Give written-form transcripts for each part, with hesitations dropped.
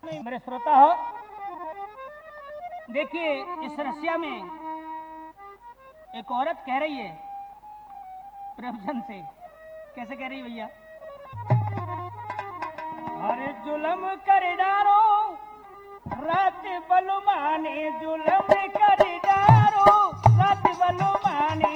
मेरे श्रोता हो, देखिए इस रसिया में एक औरत कह रही है प्रभजन से। कैसे कह रही है भैया? अरे जुलम कर डारो रात बलुमाने, जुलम कर डारो रात बलुमाने।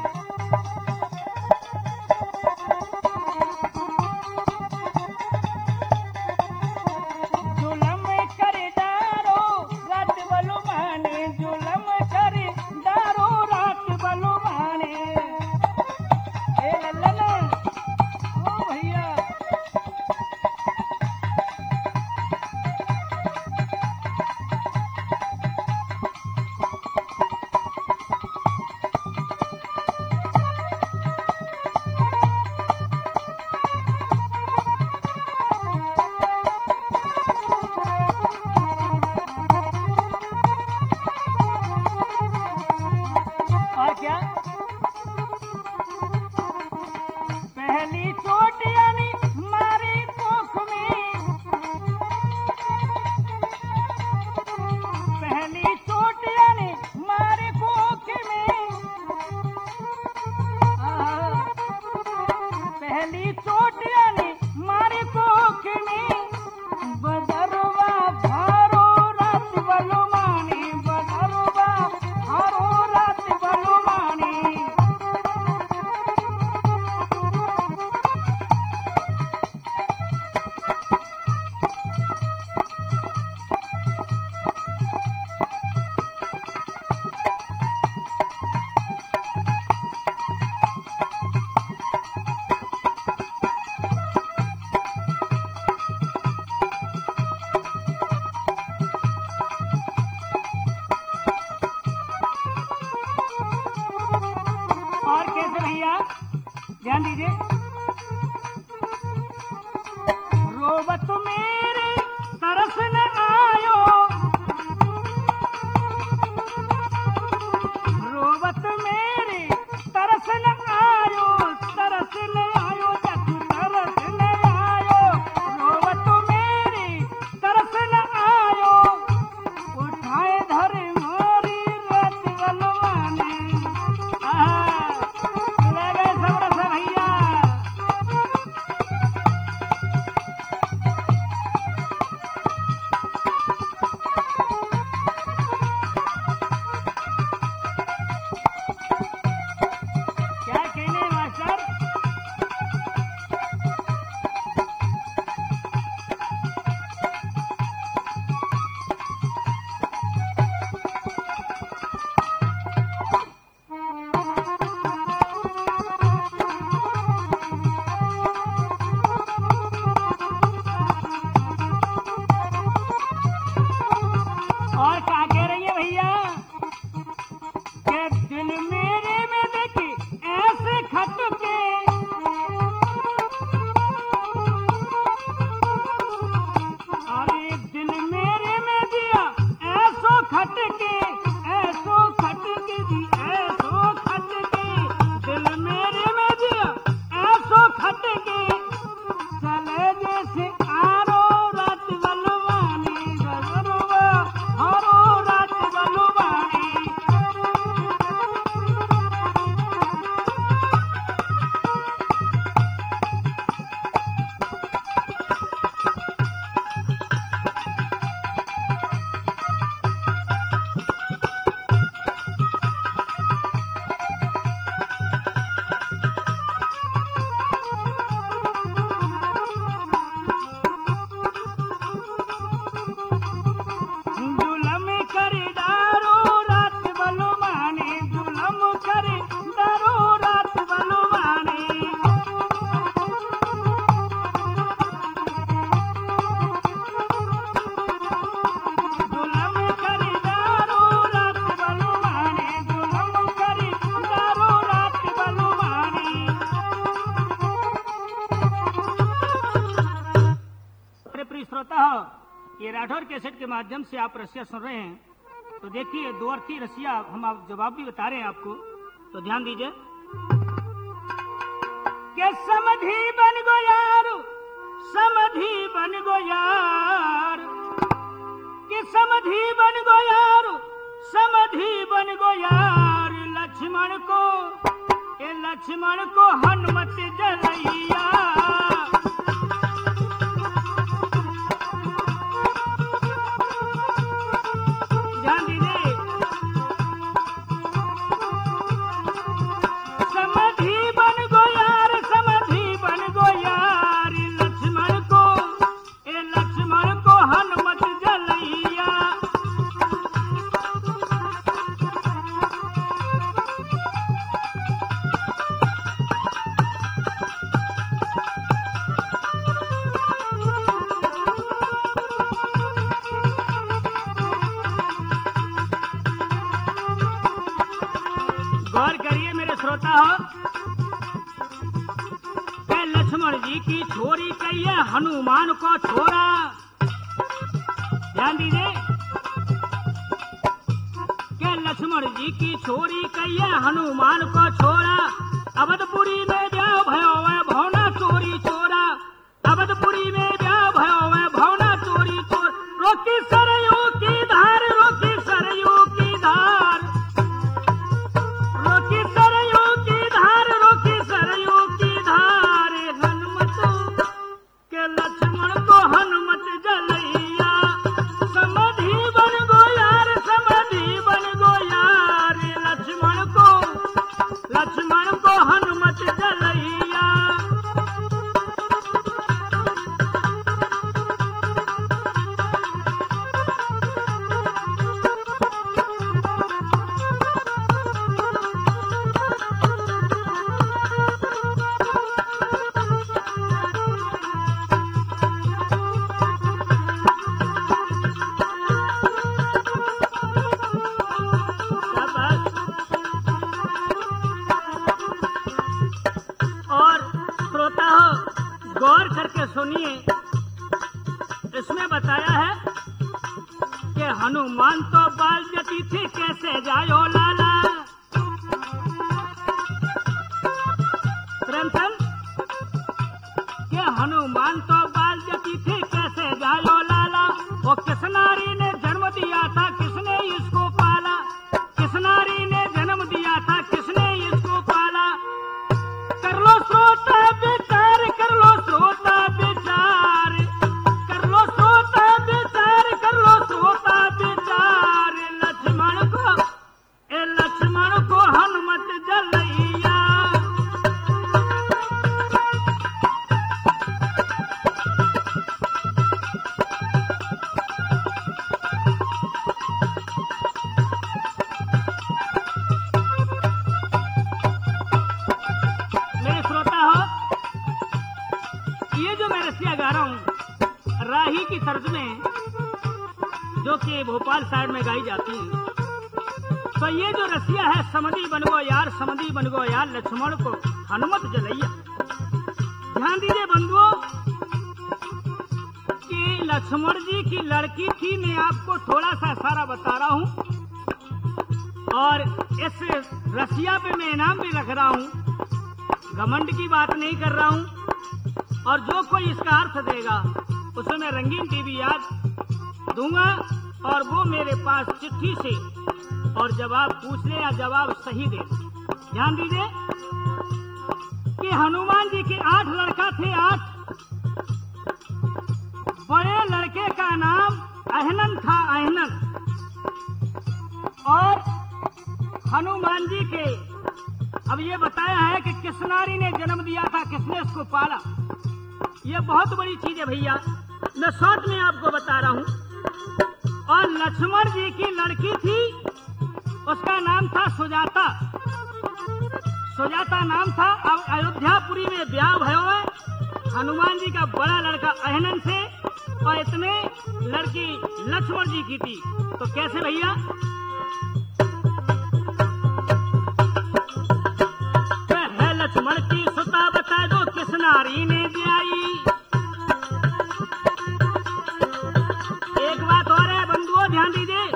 ध्यान दीजिए। रोबत मेरे तरस न आयो, रोबत मेरे तरस न आयो, तरस न आयो जग तरस न आयो। रोबत मेरे तरस न आयो, उठाए धर मोरी रत बलवाने। और क्या कह रही है भैया कि दिल मेरे में देखी ऐसे खटके, अरे दिल मेरे में दिया ऐसो खटके, ऐसो खटके दी ऐसो खटके, दिल मेरे में दिया ऐसो खटके। चले जैसे आरो रात बलवानी, गजरवा आरो रात बलवानी। जुलम कर डारो रात बलवाने, जुलम कर डारो रात बलवाने। जुलम कर डारो रात बलवाने, जुलम कर डारो रात बलवाने। अरे प्रिय श्रोता हो, ये राठौर कैसेट के माध्यम से आप रसिया सुन रहे हैं। तो देखिए दो अर्थी रसिया हम आप जवाब भी बता रहे हैं आपको, तो ध्यान दीजिए। के समधी बन गो यार, समधी बन गो यार, समधि बन गो यार, समधि बन गो यार, लक्ष्मण को हनुमत जलैया। ध्यान दीजिए, समधि बन गो यार, समधि बन गो यार, लक्ष्मण को हनुमत जलैया। गौर करिए मेरे श्रोता हो, लक्ष्मण जी की छोरी कहिए हनुमान को छोड़ा। ध्यान दीजिए, के लक्ष्मण जी की छोरी कहिए हनुमान को छोड़ा। अवधपुरी में ब्याह भयो है भौना चोरी चोरा, अवधपुरी में ब्याह भयो है भौना चोरी चोर। रोकी सरयू की धार, रोकी सरयू की धार, रोकी सरयू की धार, रोकी सरयू की धार, हनुमत के लक्ष्मण को हनुमत जलैया। समधि बन गो यार, समधि बन गो यार, लक्ष्मण को हनुमत जलैया। गौर करके सुनिए, इसमें बताया है कि हनुमान तो बाल जती थी कैसे जायो लाला। प्रेमचंद के हनुमान तो बाल जती थी कैसे जायो लाला। वो किस नारी ने जन्म दिया था, किसने इसको पाला, किस नारी ने जन्म दिया था, किसने इसको पाला। कर लो श्रोता विचार, कर लो श्रोता विचार, कर लो श्रोता विचार, कर लो श्रोता विचार, लक्ष्मण को हनुमत जलैया। मेरे श्रोता हो, ये जो मैं रसिया गा रहा हूँ राही की तर्ज में, जो कि भोपाल साइड में गाई जाती है, तो ये जो रसिया है, समधि बन गो यार, समधि बन गो यार, लक्ष्मण को हनुमत जलैया। ध्यान दीजिए बंधुओं कि लक्ष्मण जी की लड़की थी, मैं आपको थोड़ा सा इशारा बता रहा हूँ और इस रसिया पे मैं इनाम भी रख रहा हूँ, घमंड की बात नहीं कर रहा हूँ। और जो कोई इसका अर्थ देगा उसे मैं रंगीन टीवी याद दूंगा और वो मेरे पास चिट्ठी से और जवाब पूछ ले या जवाब सही दे। ध्यान दीजिए कि हनुमान जी के 8 लड़का थे, 8। बड़े लड़के का नाम अहनन था, अहनन। और हनुमान जी के अब ये बताया है कि किस नारी ने जन्म दिया था, किसने उसको पाला। ये बहुत बड़ी चीज है भैया, मैं शॉर्ट में आपको बता रहा हूँ। और लक्ष्मण जी की लड़की थी, उसका नाम था सुजाता, सुजाता नाम था। अब अयोध्यापुरी में ब्याह भयो है हनुमान जी का बड़ा लड़का अहनन से, और इतने लड़की लक्ष्मण जी की थी। तो कैसे भैया, लक्ष्मण की सुता बता दो किस नारी ने ब्याई। एक बात और है बंधुओं, ध्यान दीजिए,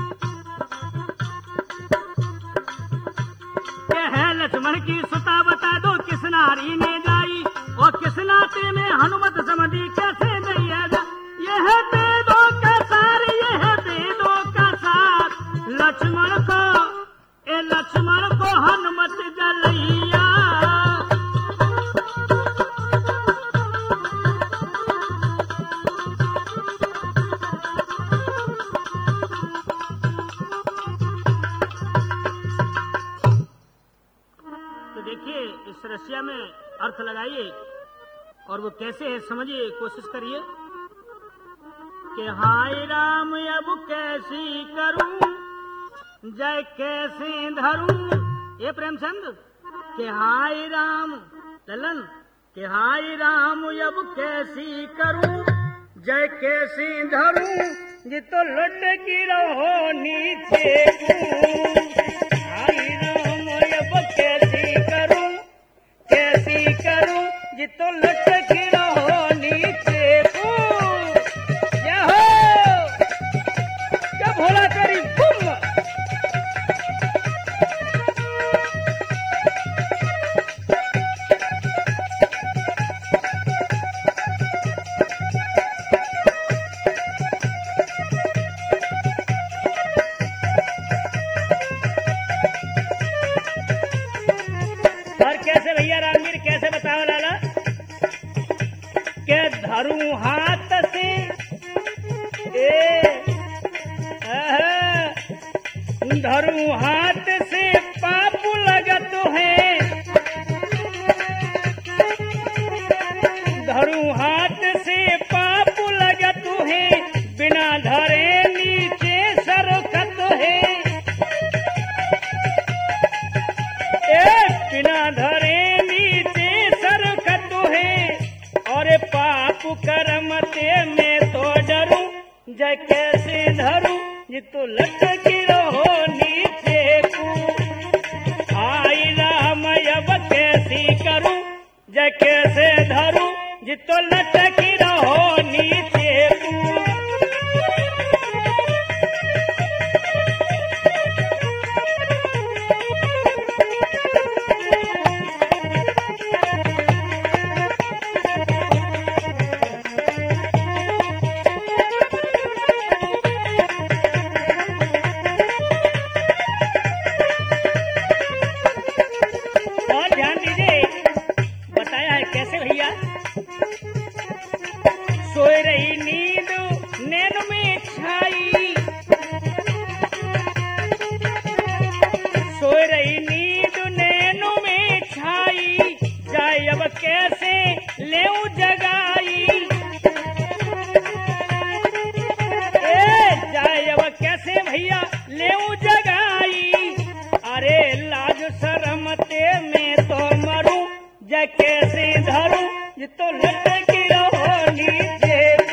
है लक्ष्मण की सुता बता दो किस नारी ने जाई, और किस नाते में हनुमत समधि कैसे नहीं है। यह वेदों का सार, यह वेदों रसिया में अर्थ लगाइए और वो कैसे है समझिए, कोशिश करिए कि हाय राम अब कैसी करूं जय कैसे धरूं। ये प्रेमचंद कि हाय राम ललन कि हाय राम अब कैसी करूं जय कैसे धरूं जी तो लुट गिरो नीचे हाय राम अब कैसी करूं जी तो लुट गिरो नीचे क्या भोला तेरी बुम। धरूं हाथ से धरूं हाथ से पाप लगत है धरूं हाथ से पाप लगत है बिना धरे नीचे सरकत है बिना धरे नीचे सरकत है और पाप कर्म ते में तो डरूं जय कैसे धरूं ये तो लटकी रहो नीचे को आई राम अब कैसी करूं जय कैसे धरूं ये तो लटकी रहो नीचे को। सोए रही नींद नैन में छाई सोए रही नींद नैनों में छाई जाए अब कैसे लेऊं जगाई जाए अब कैसे भैया लेऊं जगाई अरे लाज शर्म ते में तो मरूं जय कैसे धरूं ये तो लटकी रहो नीचे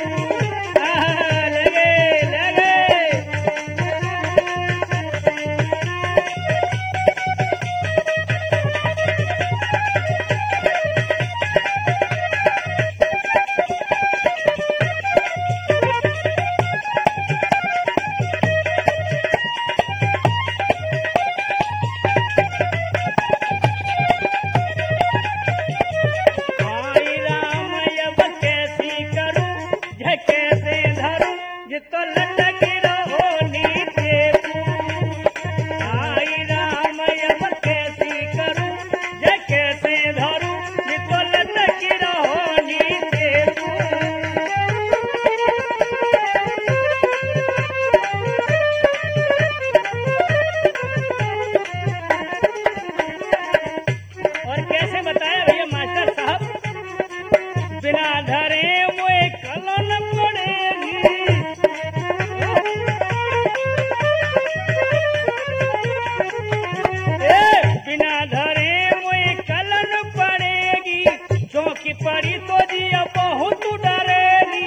पड़ी तो जिया बहुत डरेगी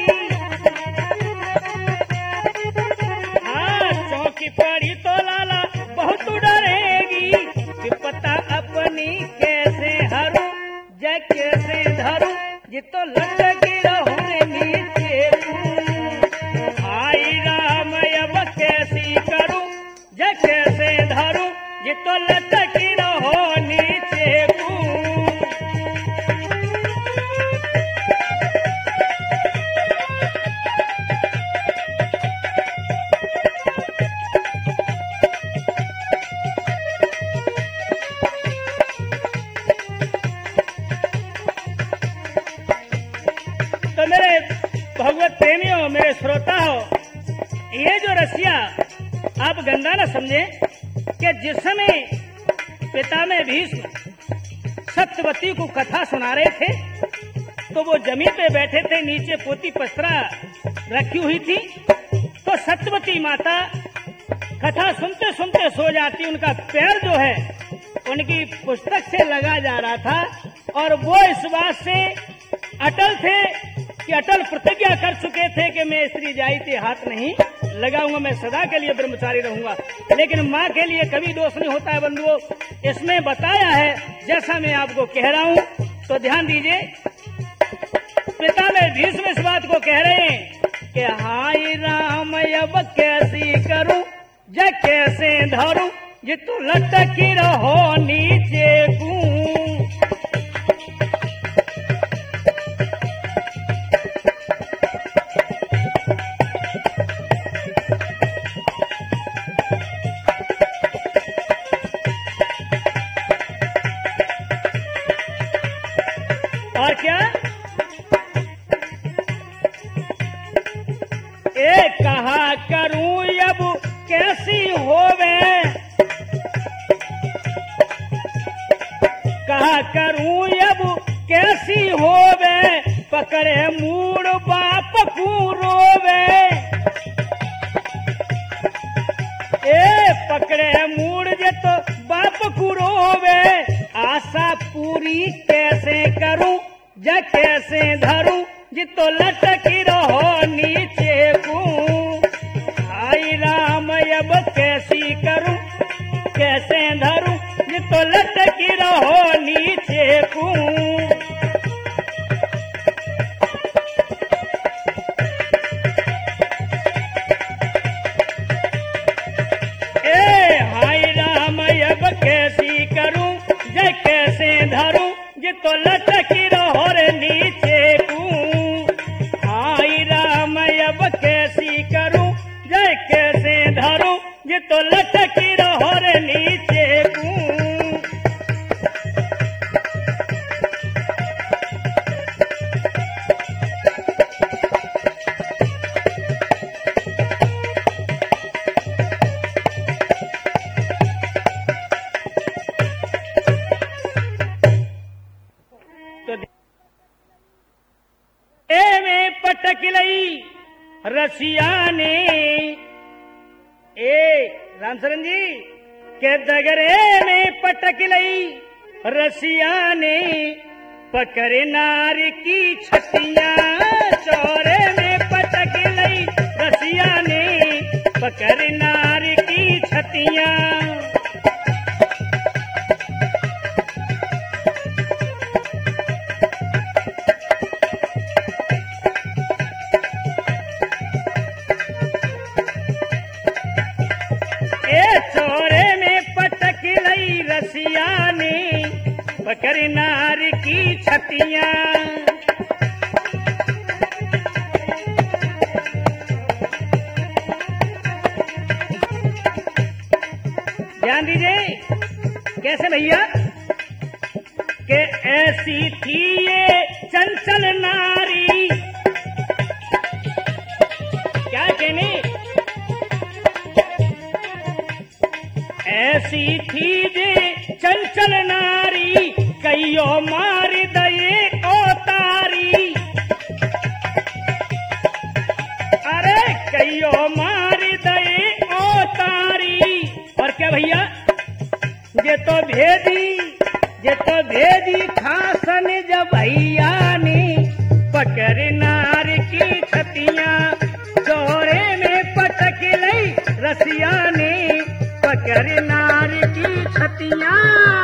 हाँ चौकी पड़ी तो लाला बहुत डरेगी कि पता अपनी कैसे हरू जय कैसे धरू ये तो लटकी रहो नीचे आई राम अब कैसी करूं जय कैसे धरू ये तो लटकी रहो नीचे भगवत प्रेमियों मेरे श्रोता हो ये जो रसिया आप गंगा न समझे कि जिस समय पिता में भीष्म सत्यवती को कथा सुना रहे थे, तो वो जमीन पे बैठे थे, नीचे पोती पस्तरा रखी हुई थी। तो सत्यवती माता कथा सुनते सुनते सो जाती। उनका पैर जो है उनकी पुस्तक से लगा जा रहा था, और वो इस बात से अटल थे कि अटल प्रतिज्ञा कर चुके थे कि मैं स्त्री जाति हाथ नहीं लगाऊंगा, मैं सदा के लिए ब्रह्मचारी रहूंगा। लेकिन माँ के लिए कभी दोष नहीं होता है बंधुओं। इसमें बताया है, जैसा मैं आपको कह रहा हूँ, तो ध्यान दीजिए। पिता में भीष्म इस बात को कह रहे हैं कि हाय राम अब कैसी करूं, जय कैसे धरूं, ये तो लटकी रहो नीचे को। और क्या कहा करूं अब कैसी होवे, कहा करूं अब कैसी होवे, पकड़े मूड बाप को रोवे। पकड़े मूड जे तो बाप को रोवे, आशा पूरी कैसे करूं, जा कैसे धरूं, जी तो लटकी रहो नीचे को। हाय राम अब कैसी करूं, कैसे धरूं, जी तो लटकी रहो नीचे को। हाय राम अब कैसी करूं, जय कैसे धरूं, जी तो लटकी रहो नीचे को। हाय राम अब कैसी करूं, जय कैसे धरूं, जी तो लटकी रहो नीचे को। पटक लई रसिया ने, रामचरण जी के दगरे में पटक लई रसिया ने, पकड़े नार की छतियां, चौरे में पटक लई रसिया ने, पकड़े नार की छतियां। चौरे में पटक लई रसिया ने, पकड़ नार की छतियां। ध्यान दीजिए कैसे भैया, कि ऐसी थी ये चंचल नारी, क्या कहने, ऐसी थी जे चंचल नारी, कईयो मार दये ओ तारी। अरे कईयो मार दये ओ तारी। और क्या भैया, ये तो भेदी खासन जब भैया ने, पकड़ नार की छतियां, चौरे में पटक लई रसिया ने, पकड़ नार की छतियां।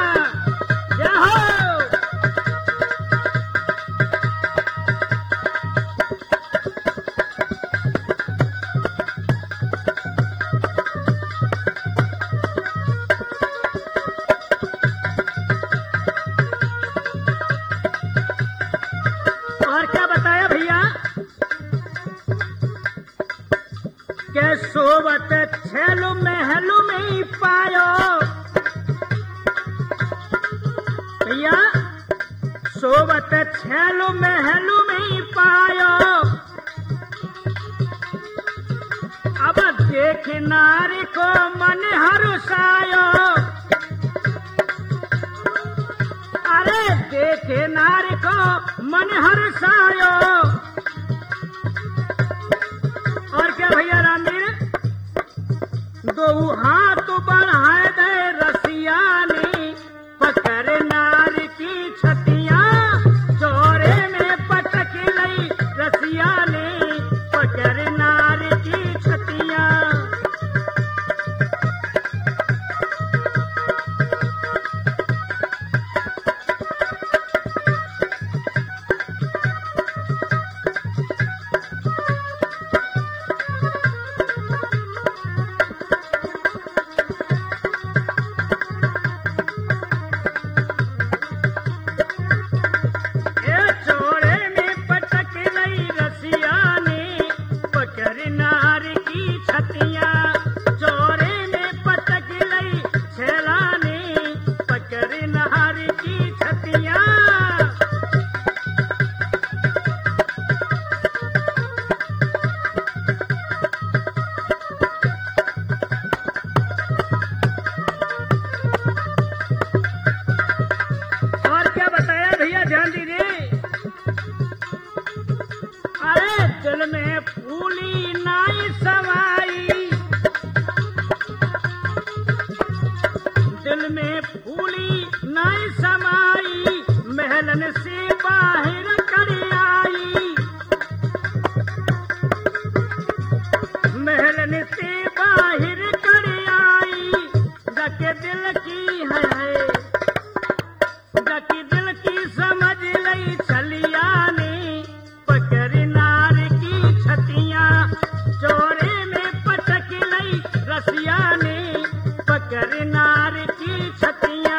और क्या बताया भैया, के सोवत छेलु महलु में ही पायो। भैया सोवत छेलु महलु में ही पायो, अब देख नारी को मन हरुषायो। अरे देखे नार को मन हर्षायो। और क्या भैया रामवीर, दो हाथ बढ़ाए दे रसिया ने, पकड़ नार की छतियां, चोरे में पटक लई रसिया ने, पकड़ नार की छतियां। दिल में फूली नाई समाई, दिल में फूली नाई समाई, महलन से बाहर कर आई, महलन से बाहर कर आई, जाके दिल की है, जाके दिल की समझ लई छलिया ने, पकड़ नार की छतियां, चोरे में पटक लई रसिया ने, पकड़ नार की छतियां।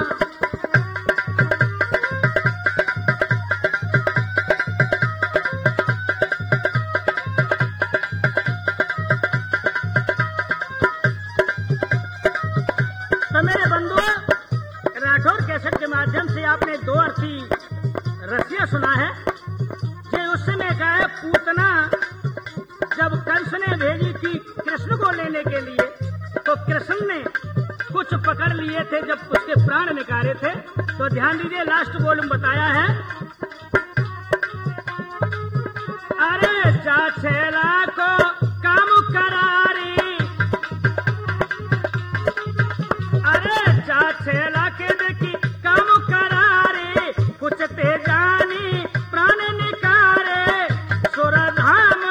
तो मेरे बंधुओं, राठौर कैसेट के माध्यम से आपने दो अर्थी रसिया सुना है। जे उस समय का है पूतना जब कंस ने भेजी थी कृष्ण को लेने के लिए, तो कृष्ण ने कुछ पकड़ लिए थे जब उसके प्राण निकाले थे। तो ध्यान दीजिए, लास्ट वॉल्यूम बताया है, अरे जा छेला को काम करारी, अरे जा छेला के देखी काम करारी, कुछ तेजानी प्राण निकारे, सुरधाम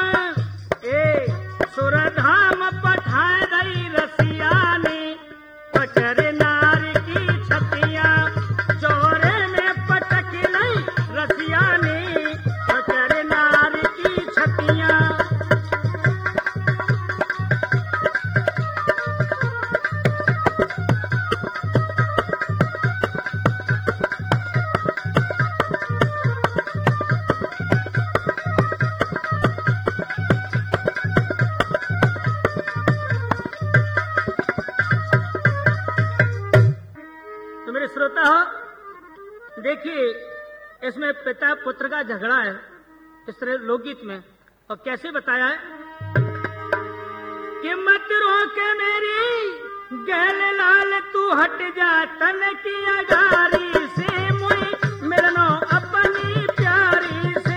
सुरधाम पठाए दई रसिया ने, पकड़ नार की छतियां, चोरे में पटक लई रसिया ने, पकड़ नार की छतियां। श्रोता हो, देखिए इसमें पिता पुत्र का झगड़ा है इस तरह लोकगीत में, और कैसे बताया है कि मत रोके मेरी गैल लाल, तू हट जा तन की अगारी से, मुई मिलनो अपनी प्यारी से,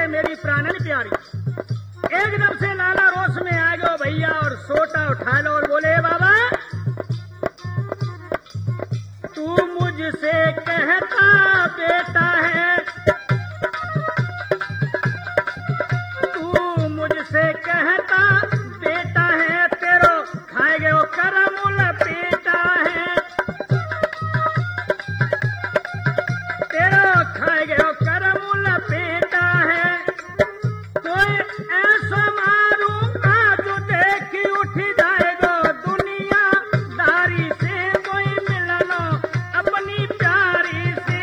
रे मेरी प्राणन प्यारी। एकदम से लाला रोश में आ गयो भैया और सोटा उठा लो और बोले बाबा तू मुझसे कहता बेटा है, तू मुझसे कहता बेटा है, तेरो खाए गयो करमुल बेटा है, तेरो खाए गयो करमुल बेटा है। कोई ऐसा मारूंगा जो देखी उठ जाएगा दुनिया दारी से, कोई मिलनो अपनी प्यारी से।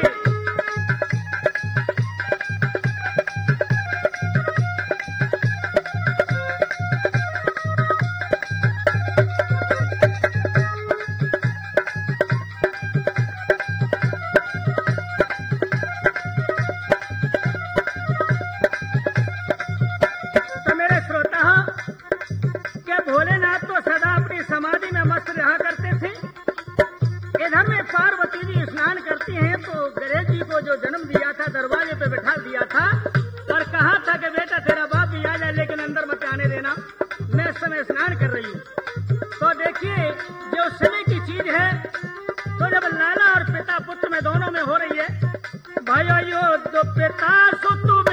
तो मेरे श्रोता के भोलेनाथ तो सदा अपनी समाधि में मस्त रहा करते थे। इधर में पार्वती जी स्नान करती हैं तो गणेश जी को जो जन्म दिया था दरवाजे पे बैठा दिया था और कहा था कि बेटा तेरा बाप भी आ जाए लेकिन अंदर मत आने देना, मैं इस समय स्नान कर रही हूँ। तो देखिए जो समय की चीज है, तो जब लाला और पिता पुत्र में दोनों में हो रही है, भाइयों यो तो पिता सुतु